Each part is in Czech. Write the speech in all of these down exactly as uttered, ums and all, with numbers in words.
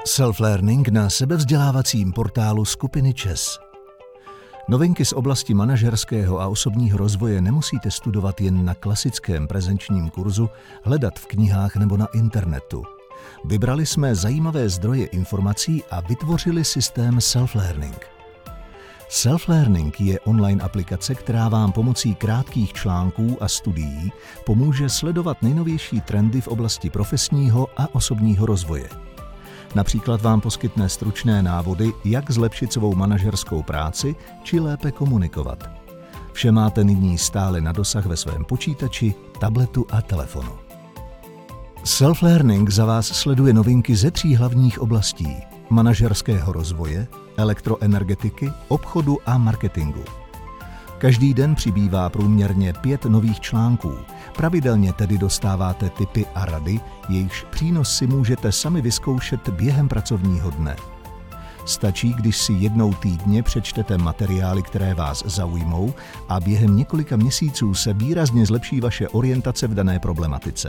Self-learning na sebevzdělávacím portálu skupiny ČES. Novinky z oblasti manažerského a osobního rozvoje nemusíte studovat jen na klasickém prezenčním kurzu, hledat v knihách nebo na internetu. Vybrali jsme zajímavé zdroje informací a vytvořili systém Self-learning. Self-learning je online aplikace, která vám pomocí krátkých článků a studií pomůže sledovat nejnovější trendy v oblasti profesního a osobního rozvoje. Například vám poskytne stručné návody, jak zlepšit svou manažerskou práci či lépe komunikovat. Vše máte nyní stále na dosah ve svém počítači, tabletu a telefonu. Self-learning za vás sleduje novinky ze tří hlavních oblastí: manažerského rozvoje, elektroenergetiky, obchodu a marketingu. Každý den přibývá průměrně pět nových článků. Pravidelně tedy dostáváte tipy a rady, jejichž přínos si můžete sami vyzkoušet během pracovního dne. Stačí, když si jednou týdně přečtete materiály, které vás zaujmou, a během několika měsíců se výrazně zlepší vaše orientace v dané problematice.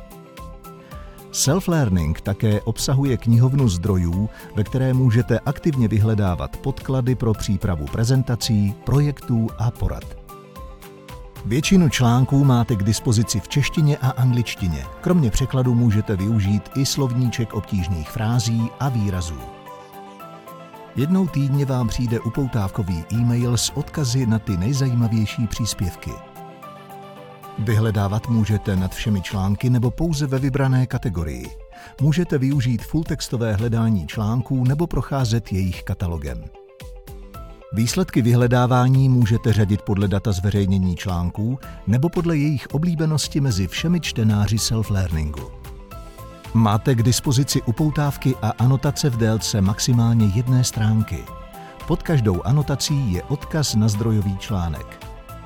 Self-learning také obsahuje knihovnu zdrojů, ve které můžete aktivně vyhledávat podklady pro přípravu prezentací, projektů a porad. Většinu článků máte k dispozici v češtině a angličtině. Kromě překladu můžete využít i slovníček obtížných frází a výrazů. Jednou týdně vám přijde upoutávkový e-mail s odkazy na ty nejzajímavější příspěvky. Vyhledávat můžete nad všemi články nebo pouze ve vybrané kategorii. Můžete využít fulltextové hledání článků nebo procházet jejich katalogem. Výsledky vyhledávání můžete řadit podle data zveřejnění článků nebo podle jejich oblíbenosti mezi všemi čtenáři self-learningu. Máte k dispozici upoutávky a anotace v délce maximálně jedné stránky. Pod každou anotací je odkaz na zdrojový článek.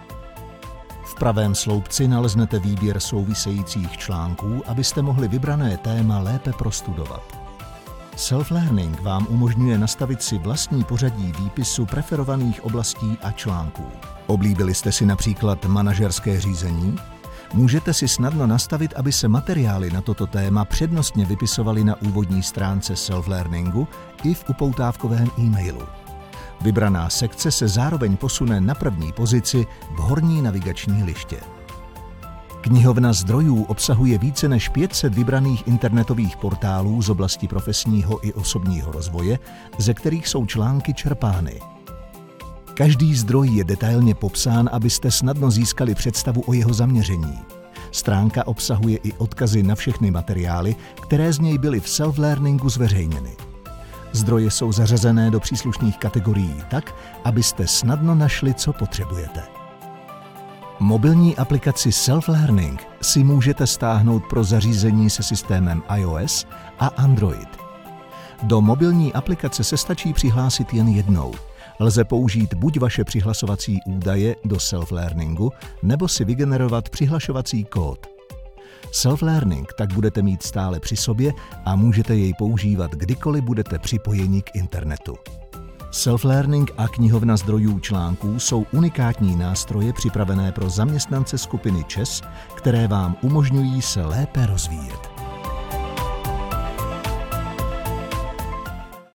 V pravém sloupci naleznete výběr souvisejících článků, abyste mohli vybrané téma lépe prostudovat. Self-learning vám umožňuje nastavit si vlastní pořadí výpisu preferovaných oblastí a článků. Oblíbili jste si například manažerské řízení? Můžete si snadno nastavit, aby se materiály na toto téma přednostně vypisovaly na úvodní stránce self-learningu i v upoutávkovém e-mailu. Vybraná sekce se zároveň posune na první pozici v horní navigační liště. Knihovna zdrojů obsahuje více než pět set vybraných internetových portálů z oblasti profesního i osobního rozvoje, ze kterých jsou články čerpány. Každý zdroj je detailně popsán, abyste snadno získali představu o jeho zaměření. Stránka obsahuje i odkazy na všechny materiály, které z něj byly v self-learningu zveřejněny. Zdroje jsou zařazené do příslušných kategorií tak, abyste snadno našli, co potřebujete. Mobilní aplikaci Self-learning si můžete stáhnout pro zařízení se systémem iOS a Android. Do mobilní aplikace se stačí přihlásit jen jednou. Lze použít buď vaše přihlasovací údaje do Self-learningu, nebo si vygenerovat přihlašovací kód. Self-learning tak budete mít stále při sobě a můžete jej používat kdykoliv budete připojeni k internetu. Self-learning a knihovna zdrojů článků jsou unikátní nástroje připravené pro zaměstnance skupiny ČES, které vám umožňují se lépe rozvíjet.